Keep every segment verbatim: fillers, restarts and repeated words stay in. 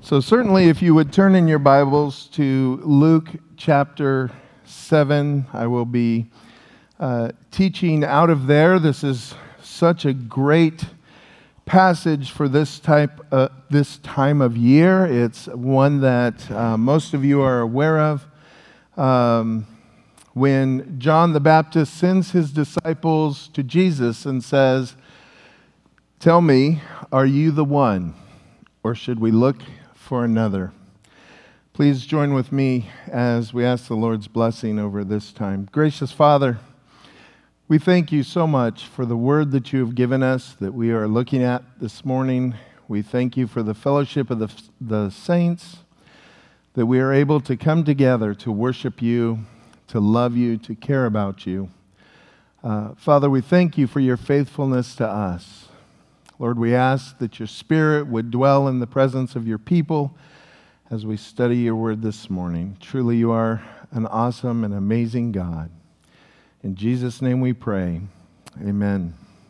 So certainly if you would turn in your Bibles to Luke chapter seven, I will be uh, teaching out of there. This is such a great passage for this type, uh, this time of year. It's one that uh, most of you are aware of. Um, when John the Baptist sends his disciples to Jesus and says, "Tell me, are you the one, or should we look for another?" Please join with me as we ask the Lord's blessing over this time. Gracious Father, we thank you so much for the word that you have given us that we are looking at this morning. We thank you for the fellowship of the, the saints, that we are able to come together to worship you, to love you, to care about you. Uh, Father, we thank you for your faithfulness to us. Lord, we ask that your Spirit would dwell in the presence of your people as we study your word this morning. Truly, you are an awesome and amazing God. In Jesus' name we pray. Amen.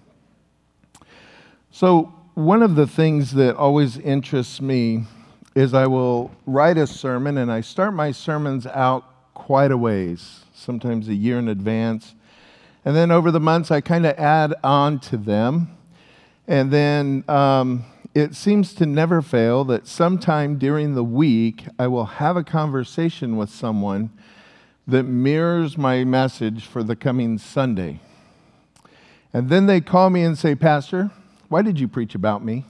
So, one of the things that always interests me is I will write a sermon, and I start my sermons out quite a ways, sometimes a year in advance. And then over the months, I kind of add on to them. And then um, it seems to never fail that sometime during the week, I will have a conversation with someone that mirrors my message for the coming Sunday. And then they call me and say, "Pastor, why did you preach about me?"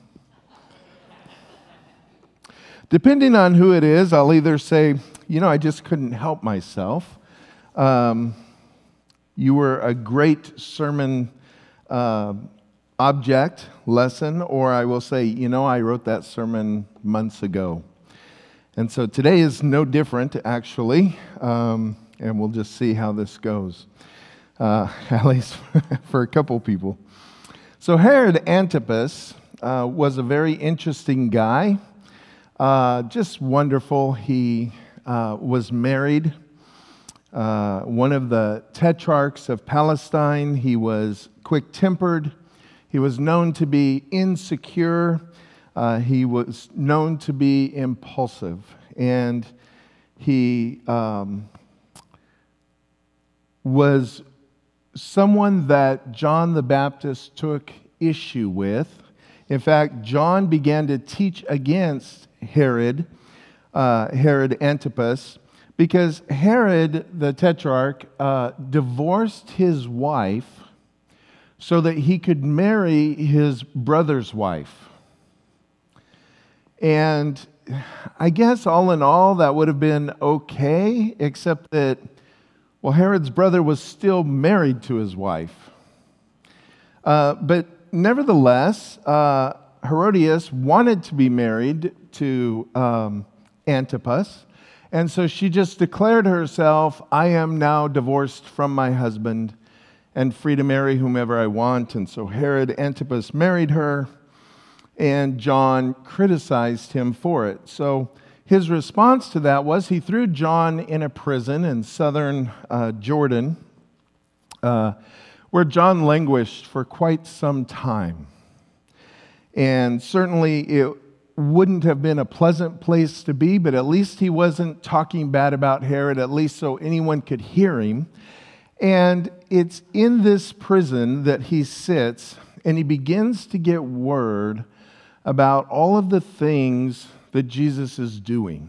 Depending on who it is, I'll either say, "You know, I just couldn't help myself. Um, you were a great sermon uh, object, lesson," or I will say, "You know, I wrote that sermon months ago." And so today is no different, actually, um, and we'll just see how this goes, uh, at least for a couple people. So Herod Antipas uh, was a very interesting guy, uh, just wonderful. He uh, was married, uh, one of the tetrarchs of Palestine. He was quick-tempered. He was known to be insecure. Uh, he was known to be impulsive. And he um, was someone that John the Baptist took issue with. In fact, John began to teach against Herod, uh, Herod Antipas, because Herod the Tetrarch uh, divorced his wife so that he could marry his brother's wife. And I guess all in all, that would have been okay, except that, well, Herod's brother was still married to his wife. Uh, but nevertheless, uh, Herodias wanted to be married to um, Antipas, and so she just declared herself, "I am now divorced from my husband and free to marry whomever I want." And so Herod Antipas married her, and John criticized him for it. So his response to that was he threw John in a prison in southern uh, Jordan, uh, where John languished for quite some time. And certainly it wouldn't have been a pleasant place to be, but at least he wasn't talking bad about Herod, at least so anyone could hear him. And it's in this prison that he sits, and he begins to get word about all of the things that Jesus is doing.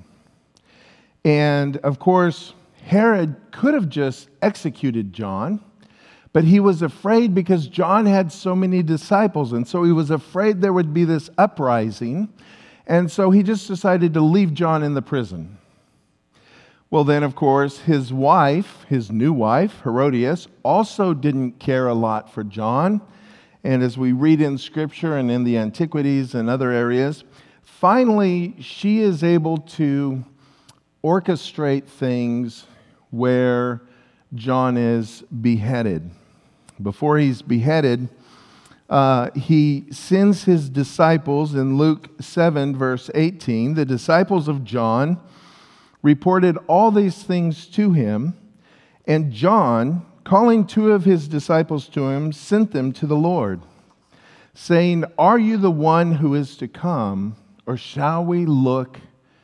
And of course, Herod could have just executed John, but he was afraid because John had so many disciples, and so he was afraid there would be this uprising, and so he just decided to leave John in the prison. Well, then, of course, his wife, his new wife, Herodias, also didn't care a lot for John. And as we read in Scripture and in the Antiquities and other areas, finally, she is able to orchestrate things where John is beheaded. Before he's beheaded, uh, he sends his disciples in Luke seven, verse eighteen, the disciples of John reported all these things to him, and John, calling two of his disciples to him, sent them to the Lord, saying, "Are you the one who is to come, or shall we look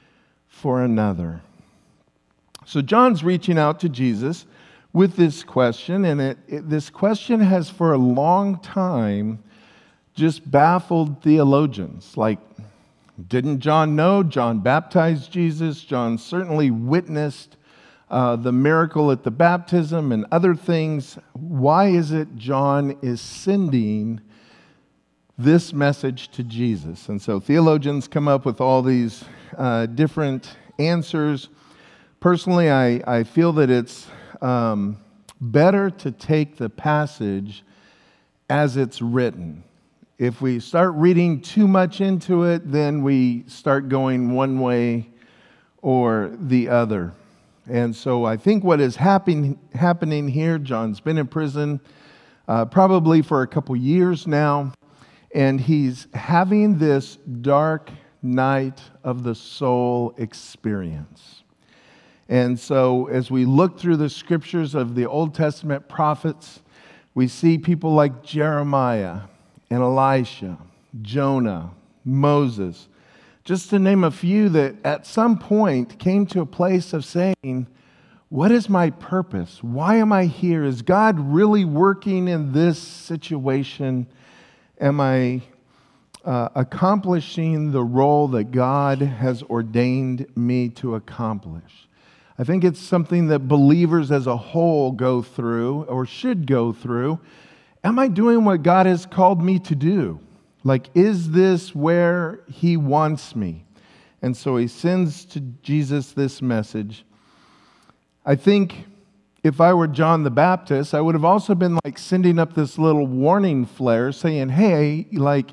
for another? So John's reaching out to Jesus with this question, and it, it, this question has for a long time just baffled theologians. Like, didn't John know? John baptized Jesus. John certainly witnessed uh, the miracle at the baptism and other things. Why is it John is sending this message to Jesus? And so theologians come up with all these uh, different answers. Personally, I, I feel that it's um, better to take the passage as it's written. If we start reading too much into it, then we start going one way or the other. And so I think what is happen, happening here, John's been in prison uh, probably for a couple years now, and he's having this dark night of the soul experience. And so as we look through the scriptures of the Old Testament prophets, we see people like Jeremiah and Elisha, Jonah, Moses, just to name a few that at some point came to a place of saying, what is my purpose? Why am I here? Is God really working in this situation? Am I uh, accomplishing the role that God has ordained me to accomplish? I think it's something that believers as a whole go through or should go through. Am I doing what God has called me to do? Like, is this where He wants me? And so He sends to Jesus this message. I think if I were John the Baptist, I would have also been like sending up this little warning flare saying, hey, like,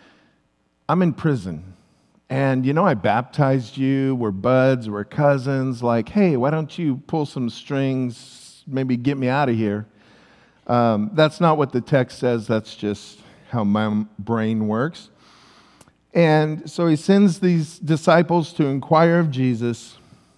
I'm in prison. And, you know, I baptized you. We're buds. We're cousins. Like, hey, why don't you pull some strings, maybe get me out of here? Um, that's not what the text says. That's just how my brain works. And so he sends these disciples to inquire of Jesus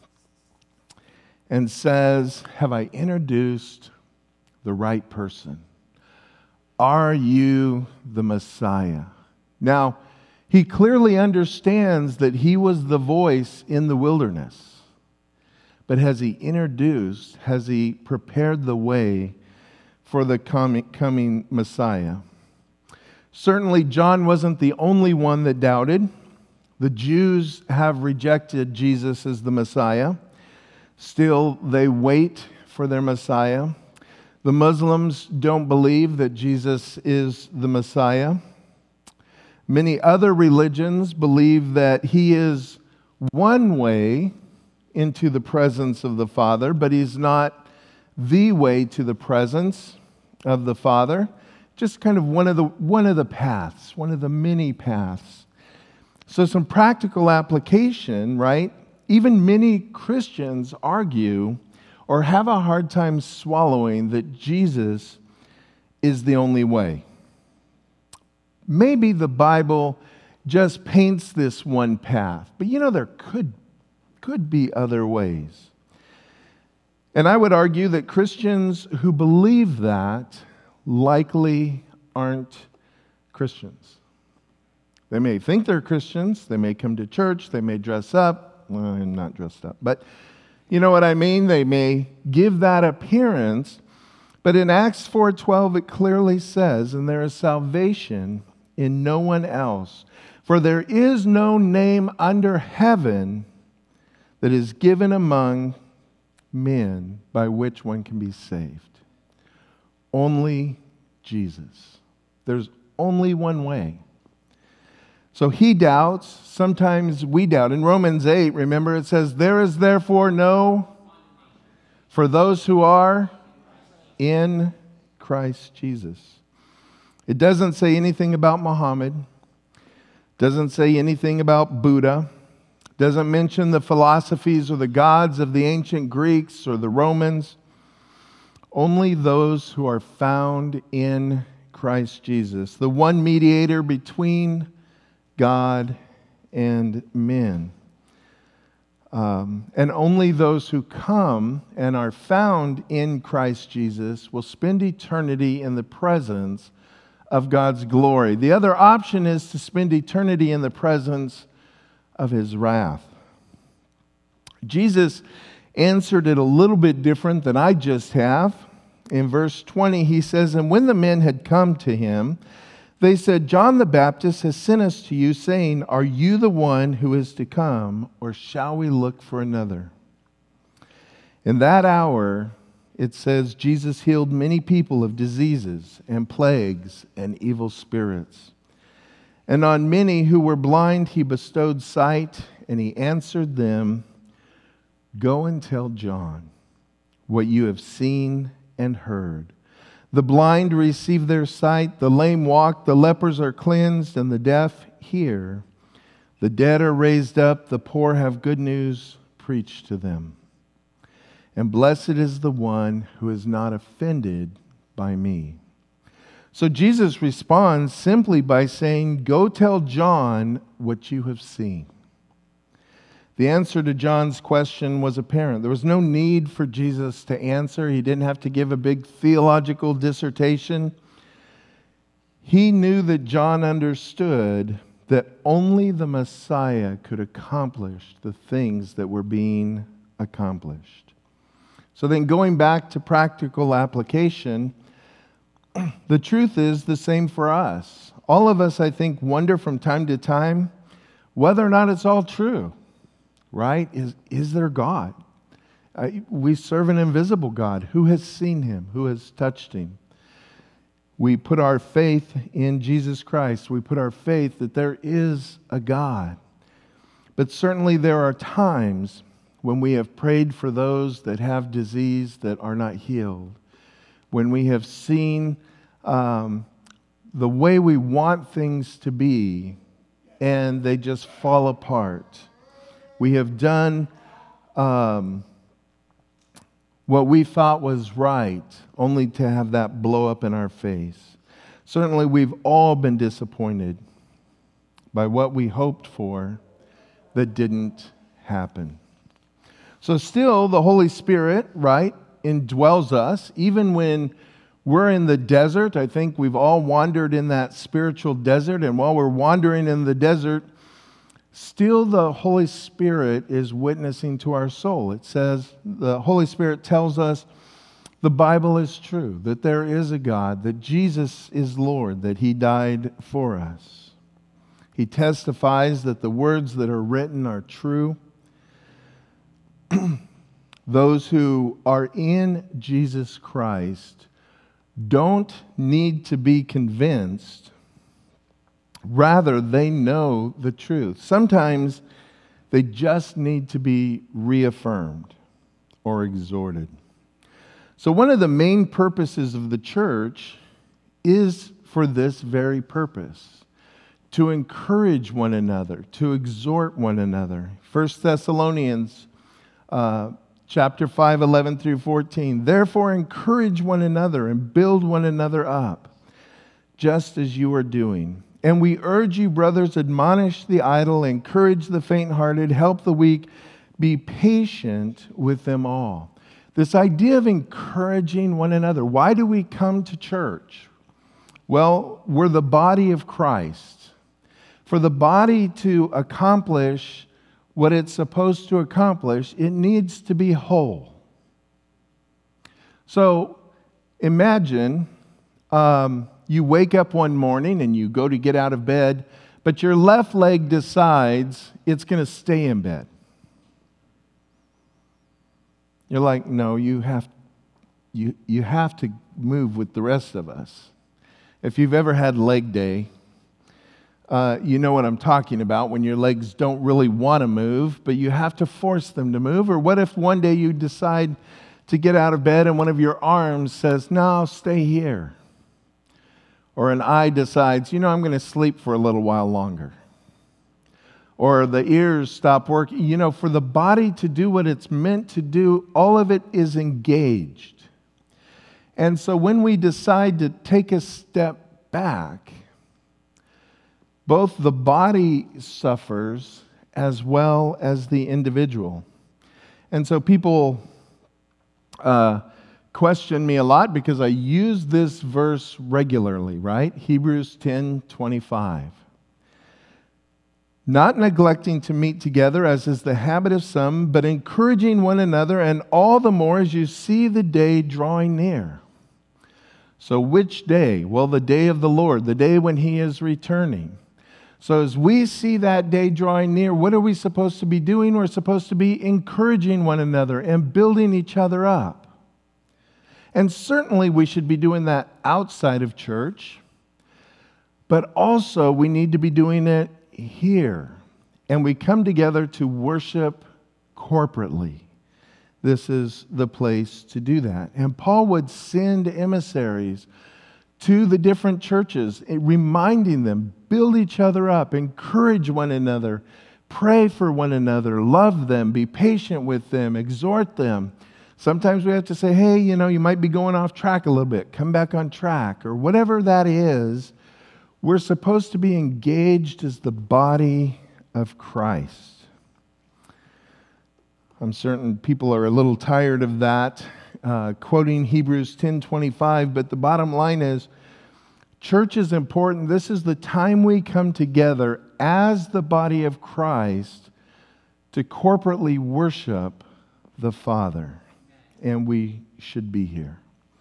and says, have I introduced the right person? Are you the Messiah? Now, he clearly understands that he was the voice in the wilderness. But has he introduced, has he prepared the way for the coming, coming Messiah? Certainly, John wasn't the only one that doubted. The Jews have rejected Jesus as the Messiah. Still, they wait for their Messiah. The Muslims don't believe that Jesus is the Messiah. Many other religions believe that He is one way into the presence of the Father, but He's not the way to the presence of the Father. Just kind of one of the one of the paths, one of the many paths. So some practical application, right? Even many Christians argue or have a hard time swallowing that Jesus is the only way. Maybe the Bible just paints this one path, but you know, there could, could be other ways. And I would argue that Christians who believe that likely aren't Christians. They may think they're Christians, they may come to church, they may dress up, well, not dressed up, but you know what I mean? They may give that appearance, but in Acts four twelve it clearly says, and there is salvation in no one else, for there is no name under heaven that is given among men by which one can be saved. Only Jesus. There's only one way. So he doubts. Sometimes we doubt. In Romans eight, remember it says, there is therefore no, for those who are in Christ Jesus. It doesn't say anything about Muhammad. Doesn't say anything about Buddha. Doesn't mention the philosophies or the gods of the ancient Greeks or the Romans. Only those who are found in Christ Jesus, the one mediator between God and men. Um, and only those who come and are found in Christ Jesus will spend eternity in the presence of God's glory. The other option is to spend eternity in the presence of his wrath. Jesus answered it a little bit different than I just have. In verse twenty, he says, "And when the men had come to him, they said, 'John the Baptist has sent us to you, saying, Are you the one who is to come, or shall we look for another?' In that hour," it says, "Jesus healed many people of diseases and plagues and evil spirits. And on many who were blind he bestowed sight, and he answered them, 'Go and tell John what you have seen and heard. The blind receive their sight, the lame walk, the lepers are cleansed, and the deaf hear. The dead are raised up, the poor have good news preached to them. And blessed is the one who is not offended by me.'" So Jesus responds simply by saying, "Go tell John what you have seen." The answer to John's question was apparent. There was no need for Jesus to answer. He didn't have to give a big theological dissertation. He knew that John understood that only the Messiah could accomplish the things that were being accomplished. So then, going back to practical application, the truth is the same for us. All of us, I think, wonder from time to time whether or not it's all true. Right? Is, is there God? Uh, we serve an invisible God. Who has seen him? Who has touched him? We put our faith in Jesus Christ. We put our faith that there is a God. But certainly there are times when we have prayed for those that have disease that are not healed. When we have seen um, the way we want things to be and they just fall apart. We have done um, what we thought was right, only to have that blow up in our face. Certainly, we've all been disappointed by what we hoped for that didn't happen. So still, the Holy Spirit, right, indwells us. Even when we're in the desert, I think we've all wandered in that spiritual desert, and while we're wandering in the desert, still, the Holy Spirit is witnessing to our soul. It says, the Holy Spirit tells us the Bible is true, that there is a God, that Jesus is Lord, that he died for us. He testifies that the words that are written are true. Those who are in Jesus Christ don't need to be convinced. Rather, they know the truth. Sometimes they just need to be reaffirmed or exhorted. So one of the main purposes of the church is for this very purpose, to encourage one another, to exhort one another. First Thessalonians uh, chapter five, eleven through fourteen. "Therefore encourage one another and build one another up, just as you are doing. And we urge you, brothers, admonish the idle, encourage the faint-hearted, help the weak, be patient with them all." This idea of encouraging one another. Why do we come to church? Well, we're the body of Christ. For the body to accomplish what it's supposed to accomplish, it needs to be whole. So imagine um, you wake up one morning and you go to get out of bed, but your left leg decides it's going to stay in bed. You're like, no, you have, you, you have to move with the rest of us. If you've ever had leg day, uh, you know what I'm talking about, when your legs don't really want to move, but you have to force them to move. Or what if one day you decide to get out of bed and one of your arms says, "No, stay here." Or an eye decides, you know, I'm going to sleep for a little while longer. Or the ears stop working. You know, for the body to do what it's meant to do, all of it is engaged. And so when we decide to take a step back, both the body suffers as well as the individual. And so people uh, question me a lot because I use this verse regularly, right? Hebrews ten twenty-five. not neglecting to meet together as is the habit of some, but encouraging one another, and all the more as you see the day drawing near. So which day? Well, the day of the Lord, the day when He is returning. So as we see that day drawing near, what are we supposed to be doing? We're supposed to be encouraging one another and building each other up. And certainly we should be doing that outside of church, but also we need to be doing it here. And we come together to worship corporately. This is the place to do that. And Paul would send emissaries to the different churches, reminding them, build each other up, encourage one another, pray for one another, love them, be patient with them, exhort them. Sometimes we have to say, hey, you know, you might be going off track a little bit. Come back on track, or whatever that is. We're supposed to be engaged as the body of Christ. I'm certain people are a little tired of that, uh, quoting Hebrews ten twenty-five, but the bottom line is, church is important. This is the time we come together as the body of Christ to corporately worship the Father, and we should be here.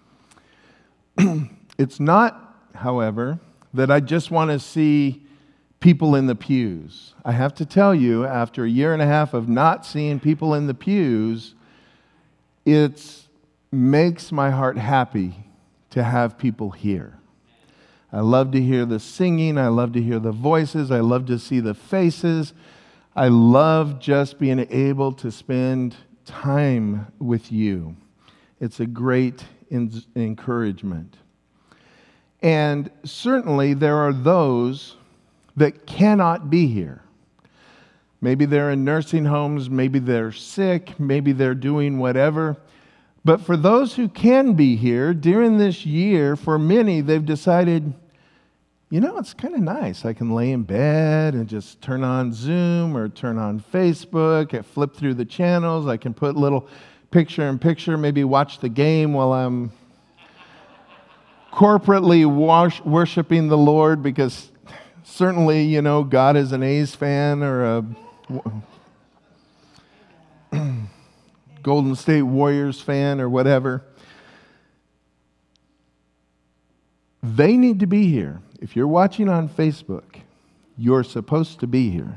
It's not, however, that I just want to see people in the pews. I have to tell you, after a year and a half of not seeing people in the pews, it makes my heart happy to have people here. I love to hear the singing. I love to hear the voices. I love to see the faces. I love just being able to spend time with you. It's a great in- encouragement. And certainly there are those that cannot be here. Maybe they're in nursing homes, maybe they're sick, maybe they're doing whatever. But for those who can be here during this year, for many, they've decided, you know, it's kind of nice. I can lay in bed and just turn on Zoom or turn on Facebook, I flip through the channels, I can put little picture in picture, maybe watch the game while I'm corporately wash, worshiping the Lord, because certainly, you know, God is an A's fan or a Golden State Warriors fan or whatever. They need to be here. If you're watching on Facebook, you're supposed to be here.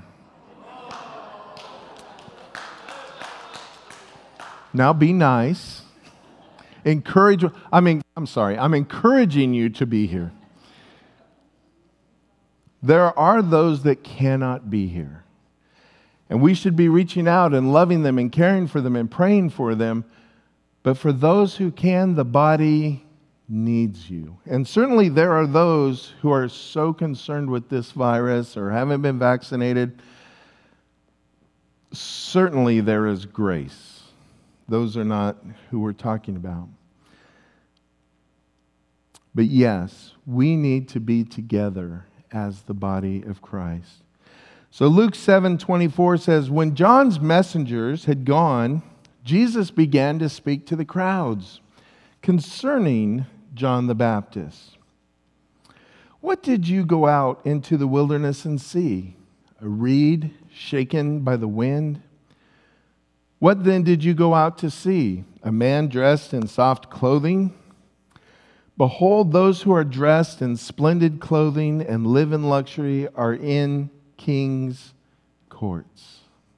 Now be nice. Encourage, I mean, I'm sorry, I'm encouraging you to be here. There are those that cannot be here. And we should be reaching out and loving them and caring for them and praying for them. But for those who can, the body needs you. And certainly there are those who are so concerned with this virus or haven't been vaccinated. Certainly there is grace. Those are not who we're talking about. But yes, we need to be together as the body of Christ. So Luke seven twenty-four says, when John's messengers had gone, Jesus began to speak to the crowds concerning John the Baptist. What did you go out into the wilderness and see? A reed shaken by the wind? What then did you go out to see? A man dressed in soft clothing? Behold, those who are dressed in splendid clothing and live in luxury are in king's courts.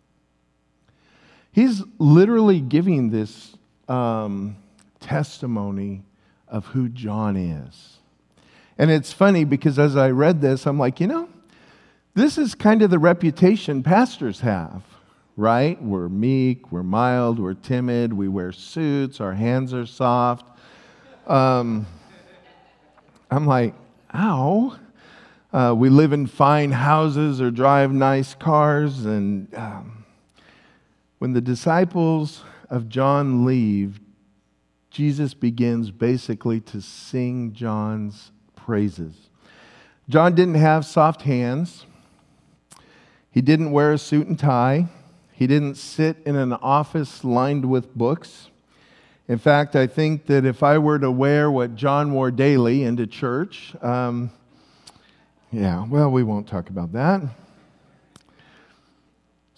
He's literally giving this um, testimony of who John is. And it's funny because as I read this, I'm like, you know, this is kind of the reputation pastors have, right? We're meek, we're mild, we're timid, we wear suits, our hands are soft. Um, I'm like, ow. Uh, we live in fine houses or drive nice cars. And um, when the disciples of John leave, Jesus begins basically to sing John's praises. John didn't have soft hands. He didn't wear a suit and tie. He didn't sit in an office lined with books. In fact, I think that if I were to wear what John wore daily into church, um, yeah, well, we won't talk about that.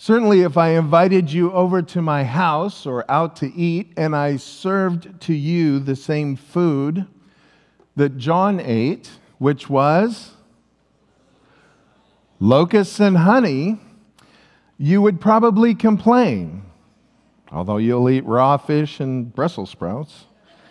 Certainly, if I invited you over to my house or out to eat and I served to you the same food that John ate, which was locusts and honey, you would probably complain, although you'll eat raw fish and Brussels sprouts.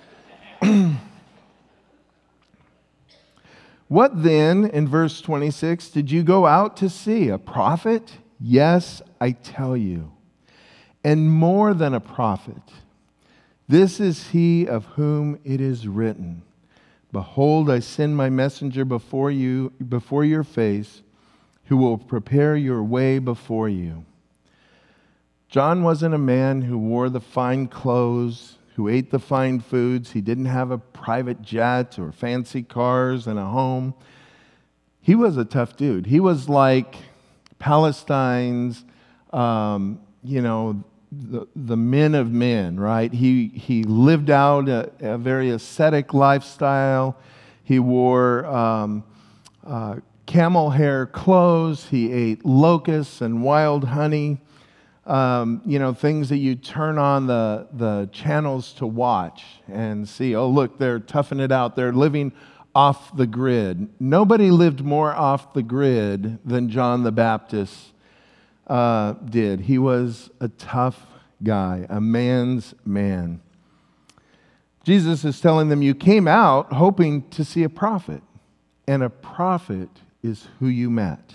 What then, in verse twenty-six, did you go out to see? A prophet? Yes, I tell you, and more than a prophet. This is he of whom it is written, behold, I send my messenger before you, before your face, who will prepare your way before you. John wasn't a man who wore the fine clothes, who ate the fine foods. He didn't have a private jet or fancy cars and a home. He was a tough dude. He was like Palestine's, um, you know, the, the men of men, right? He, he lived out a, a very ascetic lifestyle. He wore um, uh, camel hair clothes. He ate locusts and wild honey. Um, you know, things that you turn on the, the channels to watch and see, oh, look, they're toughing it out. They're living off the grid. Nobody lived more off the grid than John the Baptist uh, did. He was a tough guy, a man's man. Jesus is telling them, you came out hoping to see a prophet, and a prophet is who you met.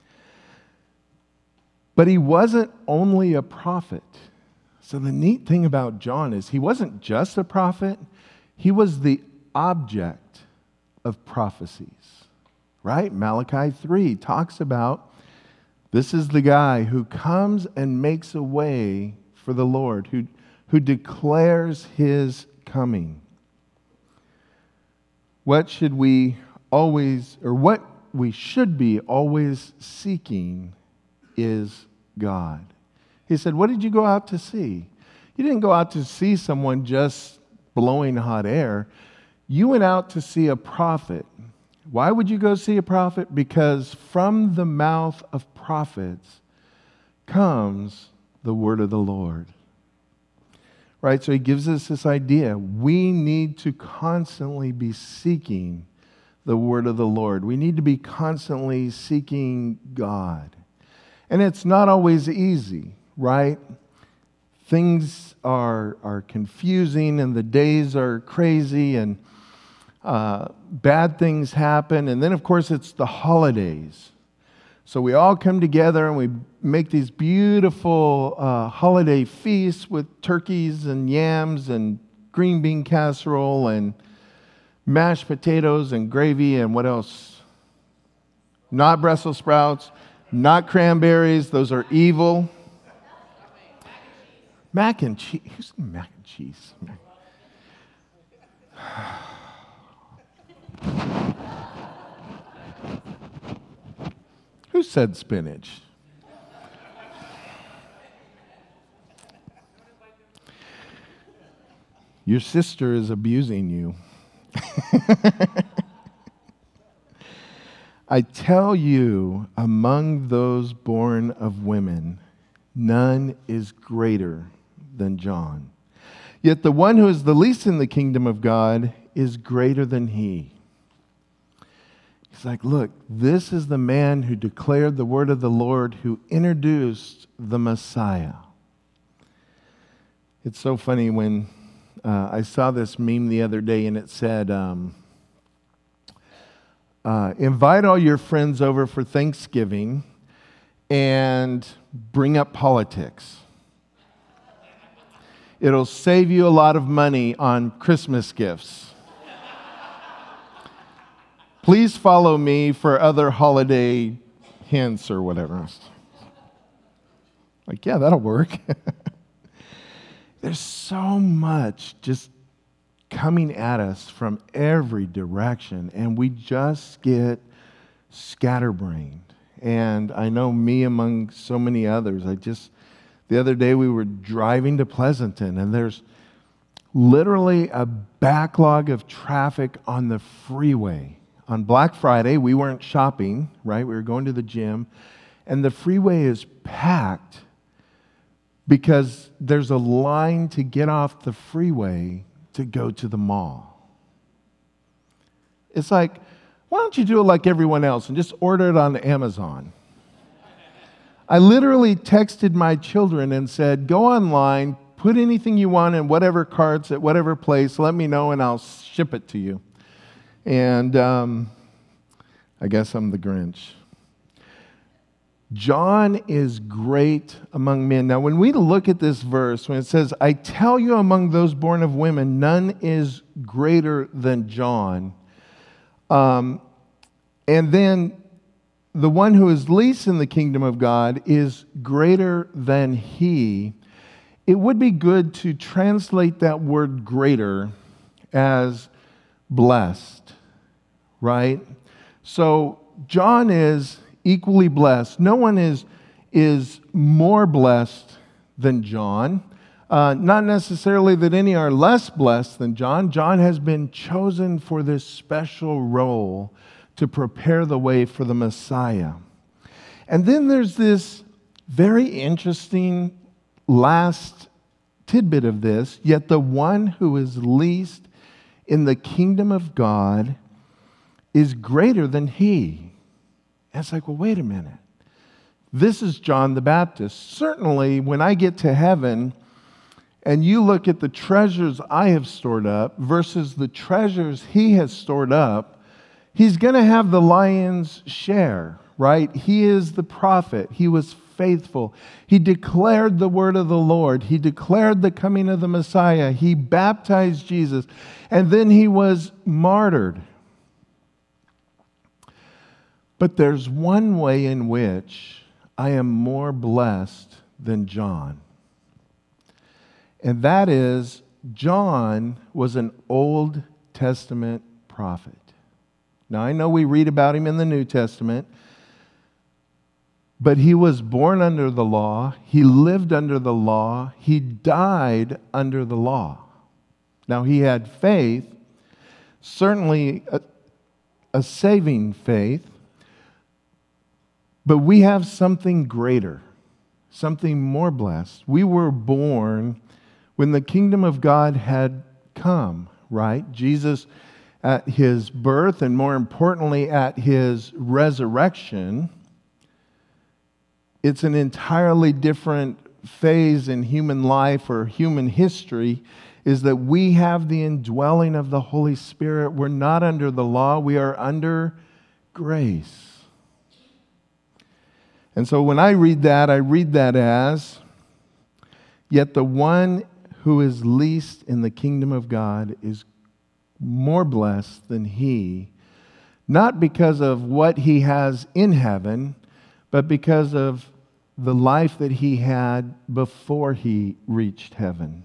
But he wasn't only a prophet. So the neat thing about John is he wasn't just a prophet, he was the object of prophecies, right? Malachi three talks about this is the guy who comes and makes a way for the Lord, who, who declares his coming. What should we always, or what we should be always seeking is God. He said, what did you go out to see? You didn't go out to see someone just blowing hot air. You went out to see a prophet. Why would you go see a prophet? Because from the mouth of prophets comes the word of the Lord. Right? So he gives us this idea. We need to constantly be seeking the word of the Lord. We need to be constantly seeking God. And it's not always easy, right? Things are, are confusing and the days are crazy and uh, bad things happen. And then, of course, it's the holidays. So we all come together and we make these beautiful uh, holiday feasts with turkeys and yams and green bean casserole and mashed potatoes and gravy and what else? Not Brussels sprouts, not cranberries. Those are evil. Mac and cheese. Who's mac and cheese? Who said spinach? Your sister is abusing you. I tell you, among those born of women, none is greater than John. Yet the one who is the least in the kingdom of God is greater than he. He's like, look, this is the man who declared the word of the Lord, who introduced the Messiah. It's so funny when uh, I saw this meme the other day and it said, um, uh, invite all your friends over for Thanksgiving and bring up politics. It'll save you a lot of money on Christmas gifts. Please follow me for other holiday hints or whatever. Like, yeah, that'll work. There's so much just coming at us from every direction, and we just get scatterbrained. And I know me among so many others, I just, the other day we were driving to Pleasanton, and there's literally a backlog of traffic on the freeway. On Black Friday, we weren't shopping, right? We were going to the gym, and the freeway is packed because there's a line to get off the freeway to go to the mall. It's like, why don't you do it like everyone else and just order it on Amazon? I literally texted my children and said, go online, put anything you want in whatever carts at whatever place, let me know and I'll ship it to you. And um, I guess I'm the Grinch. John is great among men. Now, when we look at this verse, when it says, I tell you among those born of women, none is greater than John. Um, and then the one who is least in the kingdom of God is greater than he. It would be good to translate that word greater as blessed, right? So John is equally blessed. No one is, is more blessed than John. Uh, not necessarily that any are less blessed than John. John has been chosen for this special role to prepare the way for the Messiah. And then there's this very interesting last tidbit of this, yet the one who is least in the kingdom of God is greater than he. And it's like, well, wait a minute. This is John the Baptist. Certainly, when I get to heaven and you look at the treasures I have stored up versus the treasures he has stored up, he's going to have the lion's share, right? He is the prophet. He was faithful. He declared the word of the Lord. He declared the coming of the Messiah. He baptized Jesus. And then he was martyred. But there's one way in which I am more blessed than John. And that is, John was an Old Testament prophet. Now, I know we read about him in the New Testament, but he was born under the law. He lived under the law. He died under the law. Now, he had faith, certainly a, a saving faith, but we have something greater, something more blessed. We were born when the kingdom of God had come, right? Jesus, at his birth, and more importantly, at his resurrection, it's an entirely different phase in human life or human history, is that we have the indwelling of the Holy Spirit. We're not under the law, we are under grace. And so when I read that, I read that as, yet the one who is least in the kingdom of God is more blessed than he, not because of what he has in heaven, but because of the life that he had before he reached heaven.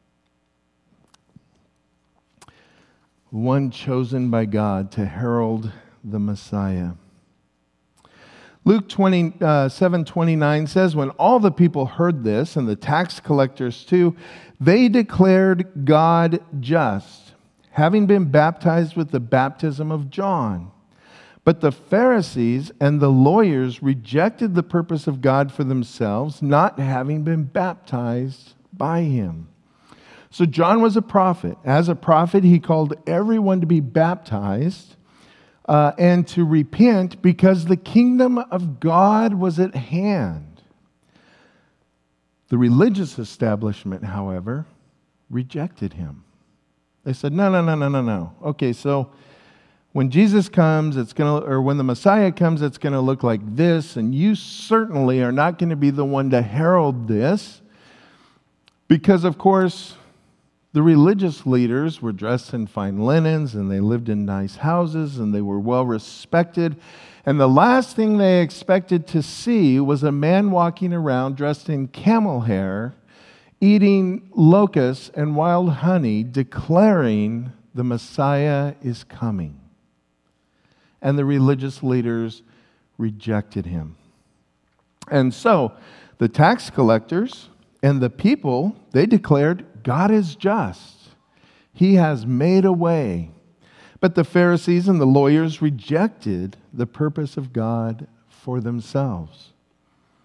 One chosen by God to herald the Messiah. Luke twenty-seven twenty-nine says, when all the people heard this, and the tax collectors too, they declared God just, having been baptized with the baptism of John. But the Pharisees and the lawyers rejected the purpose of God for themselves, not having been baptized by him. So John was a prophet. As a prophet, he called everyone to be baptized uh, and to repent because the kingdom of God was at hand. The religious establishment, however, rejected him. They said, no, no, no, no, no, no. Okay, so when Jesus comes, it's going to, or when the Messiah comes, it's going to look like this, and you certainly are not going to be the one to herald this, because, of course, the religious leaders were dressed in fine linens, and they lived in nice houses, and they were well respected. And the last thing they expected to see was a man walking around dressed in camel hair, eating locusts and wild honey, declaring the Messiah is coming. And the religious leaders rejected him. And so the tax collectors and the people, they declared, God is just. He has made a way. But the Pharisees and the lawyers rejected the purpose of God for themselves.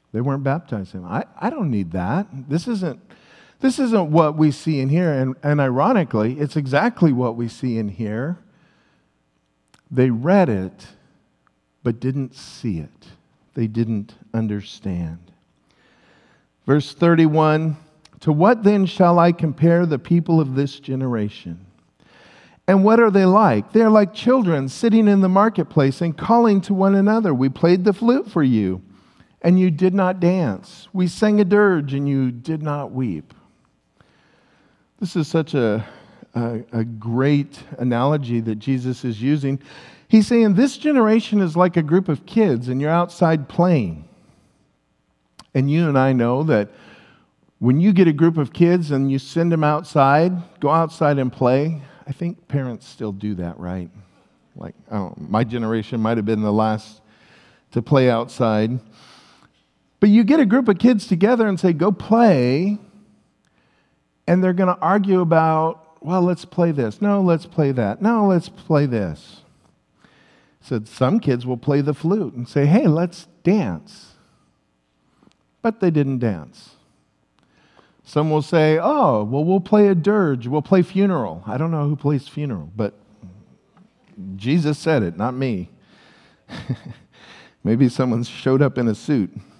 They weren't baptizing. I, I don't need that. This isn't, this isn't what we see in here. And, and ironically, it's exactly what we see in here. They read it, but didn't see it. They didn't understand. Verse thirty-one, to what then shall I compare the people of this generation? And what are they like? They are like children sitting in the marketplace and calling to one another. We played the flute for you, and you did not dance. We sang a dirge, and you did not weep. This is such a, a, a great analogy that Jesus is using. He's saying this generation is like a group of kids, and you're outside playing. And you and I know that when you get a group of kids and you send them outside, go outside and play, I think parents still do that, right? Like, I don't, my generation might have been the last to play outside. But you get a group of kids together and say, go play, and they're going to argue about, well, let's play this. No, let's play that. No, let's play this. Said some kids will play the flute and say, hey, let's dance. But they didn't dance. Some will say, oh, well, we'll play a dirge. We'll play funeral. I don't know who plays funeral, but Jesus said it, not me. Maybe someone showed up in a suit. He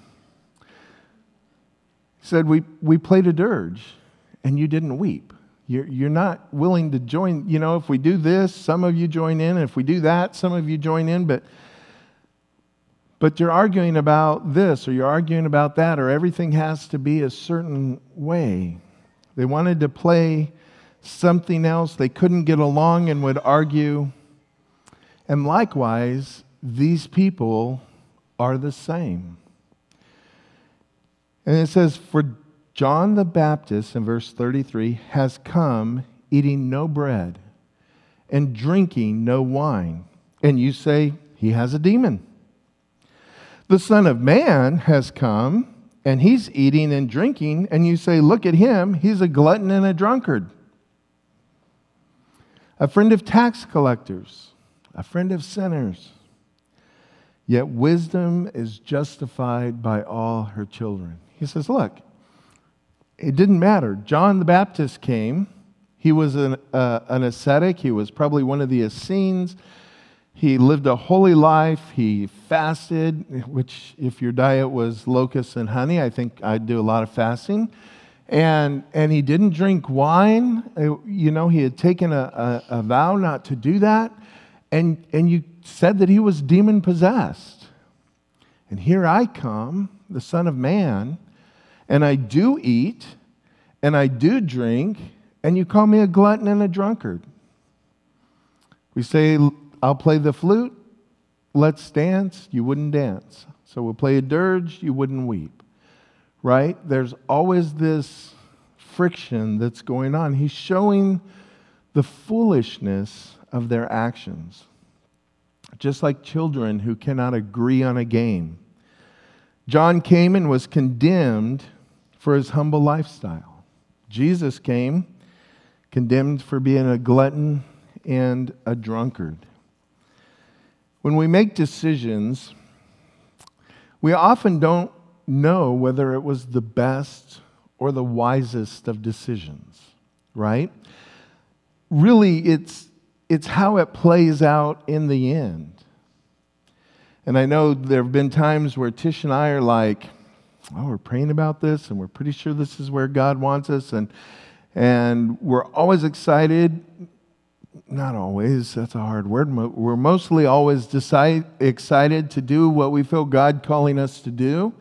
said, we, we played a dirge, and you didn't weep. You're, you're not willing to join. You know, if we do this, some of you join in. If we do that, some of you join in. But But you're arguing about this, or you're arguing about that, or everything has to be a certain way. They wanted to play something else. They couldn't get along and would argue. And likewise, these people are the same. And it says, for John the Baptist, in verse thirty-three, has come eating no bread and drinking no wine. And you say, he has a demon. The Son of Man has come, and he's eating and drinking, and you say, look at him, he's a glutton and a drunkard, a friend of tax collectors, a friend of sinners. Yet wisdom is justified by all her children. He says, look, it didn't matter. John the Baptist came. He was an, uh, an ascetic. He was probably one of the Essenes. He lived a holy life. He fasted, which if your diet was locusts and honey, I think I'd do a lot of fasting. And and he didn't drink wine. You know, he had taken a, a, a vow not to do that. And, and you said that he was demon-possessed. And here I come, the Son of Man, and I do eat, and I do drink, and you call me a glutton and a drunkard. We say, I'll play the flute, let's dance, you wouldn't dance. So we'll play a dirge, you wouldn't weep. Right? There's always this friction that's going on. He's showing the foolishness of their actions. Just like children who cannot agree on a game. John came and was condemned for his humble lifestyle. Jesus came condemned for being a glutton and a drunkard. When we make decisions, we often don't know whether it was the best or the wisest of decisions, right? Really, it's it's how it plays out in the end. And I know there have been times where Tish and I are like, oh, we're praying about this, and we're pretty sure this is where God wants us, and and we're always excited. Not always, that's a hard word. We're mostly always decide, excited to do what we feel God calling us to do.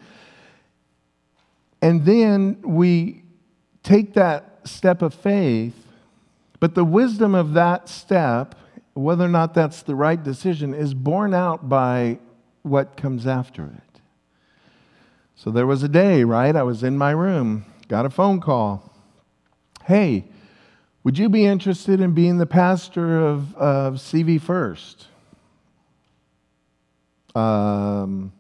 And then we take that step of faith, but the wisdom of that step, whether or not that's the right decision, is borne out by what comes after it. So there was a day, right? I was in my room, got a phone call. Hey, would you be interested in being the pastor of, of C V First? Um,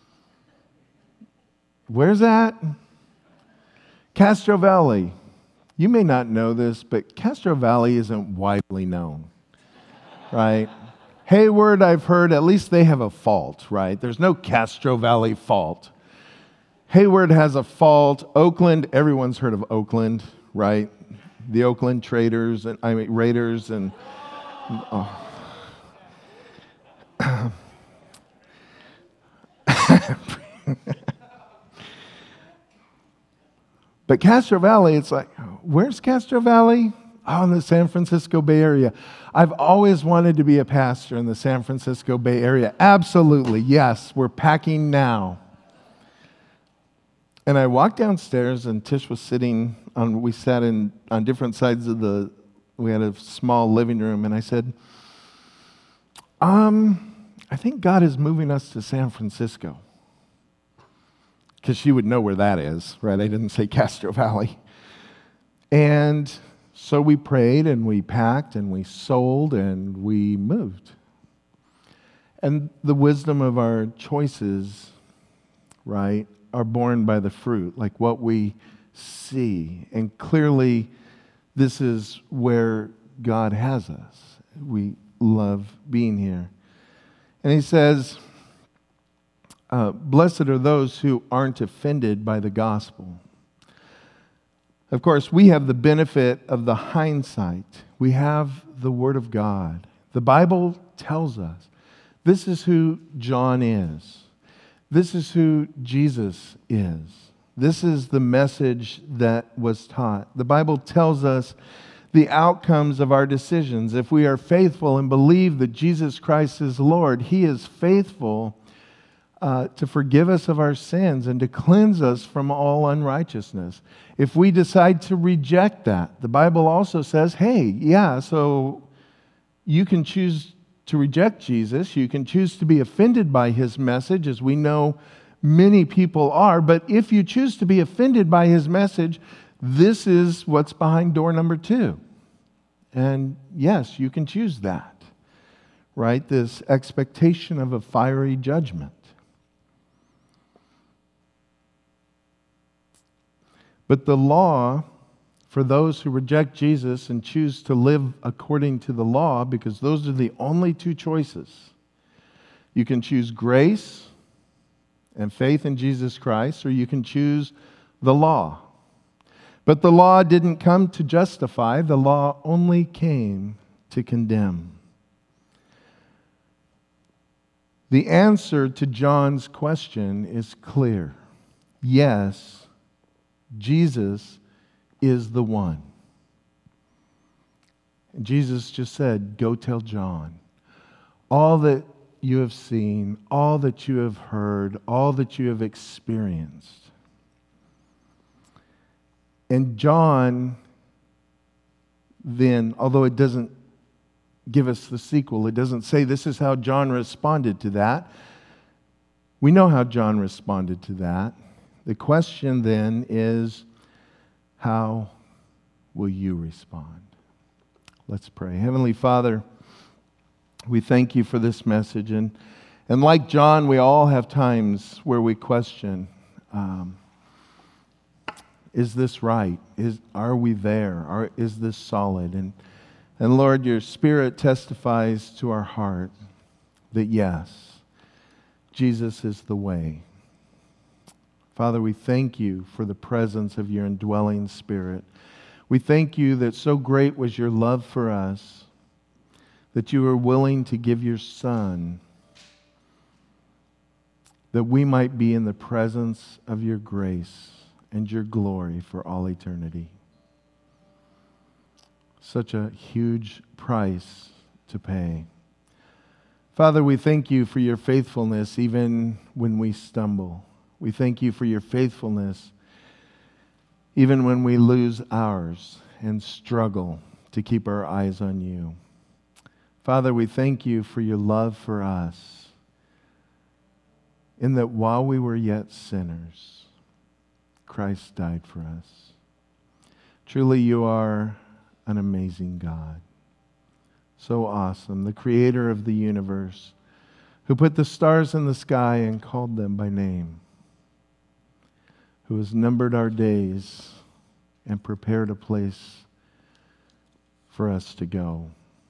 where's that? Castro Valley. You may not know this, but Castro Valley isn't widely known, right? Hayward, I've heard, at least they have a fault, right? There's no Castro Valley fault. Hayward has a fault. Oakland, everyone's heard of Oakland, right? The Oakland Traders, and I mean Raiders, and oh. But Castro Valley, it's like, where's Castro Valley? Oh, in the San Francisco Bay Area. I've always wanted to be a pastor in the San Francisco Bay Area. Absolutely, yes, we're packing now. And I walked downstairs, and Tish was sitting on, we sat in on different sides of the, we had a small living room, and I said, um, I think God is moving us to San Francisco. Because she would know where that is, right? I didn't say Castro Valley. And so we prayed, and we packed, and we sold, and we moved. And the wisdom of our choices, right, are born by the fruit, like what we see. And clearly, this is where God has us. We love being here. And he says, uh, blessed are those who aren't offended by the gospel. Of course, we have the benefit of the hindsight. We have the Word of God. The Bible tells us this is who John is. This is who Jesus is. This is the message that was taught. The Bible tells us the outcomes of our decisions. If we are faithful and believe that Jesus Christ is Lord, He is faithful uh, to forgive us of our sins and to cleanse us from all unrighteousness. If we decide to reject that, the Bible also says, hey, yeah, so you can choose to reject Jesus. You can choose to be offended by His message, as we know many people are. But if you choose to be offended by His message, this is what's behind door number two. And yes, you can choose that, right? This expectation of a fiery judgment. But the law, for those who reject Jesus and choose to live according to the law, because those are the only two choices. You can choose grace and faith in Jesus Christ, or you can choose the law. But the law didn't come to justify, the law only came to condemn. The answer to John's question is clear. Yes, Jesus is the one. And Jesus just said, go tell John. All that you have seen, all that you have heard, all that you have experienced. And John, then, although it doesn't give us the sequel, it doesn't say this is how John responded to that. We know how John responded to that. The question then is, how will you respond? Let's pray. Heavenly Father, we thank you for this message. And, and like John, we all have times where we question, um, is this right? Is, are we there? Are, is this solid? And, and Lord, your Spirit testifies to our heart that yes, Jesus is the way. Father, we thank you for the presence of your indwelling Spirit. We thank you that so great was your love for us that you were willing to give your Son that we might be in the presence of your grace and your glory for all eternity. Such a huge price to pay. Father, we thank you for your faithfulness even when we stumble. We thank you for your faithfulness even when we lose ours and struggle to keep our eyes on you. Father, we thank you for your love for us, in that while we were yet sinners, Christ died for us. Truly, you are an amazing God. So awesome, the creator of the universe, who put the stars in the sky and called them by name, who has numbered our days and prepared a place for us to go,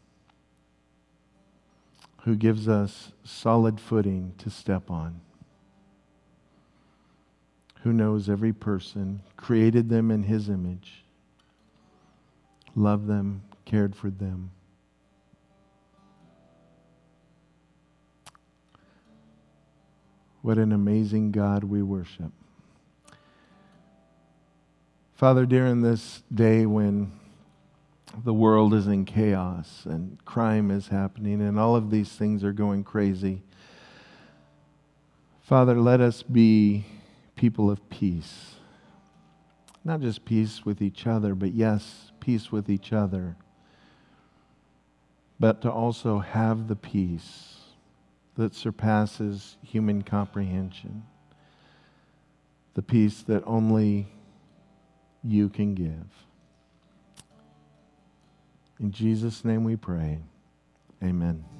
who gives us solid footing to step on, who knows every person, created them in His image, loved them, cared for them. What an amazing God we worship. Father, during this day when the world is in chaos and crime is happening and all of these things are going crazy, Father, let us be people of peace. Not just peace with each other, but yes, peace with each other. But to also have the peace that surpasses human comprehension. The peace that only you can give. In Jesus' name we pray. Amen.